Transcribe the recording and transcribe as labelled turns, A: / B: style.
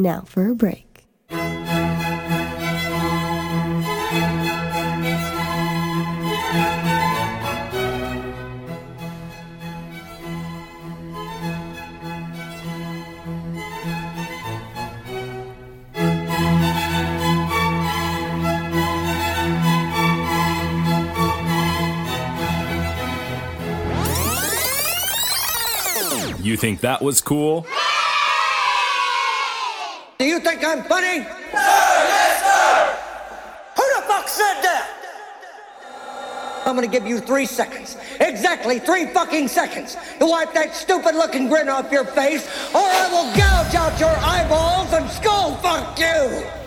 A: Now for a break.
B: You think that was cool?
C: Do you think I'm funny?
D: Sir, yes, sir!
C: Who the fuck said that? I'm gonna give you 3 seconds. Exactly 3 fucking seconds to wipe that stupid looking grin off your face, or I will gouge out your eyeballs and skull fuck you!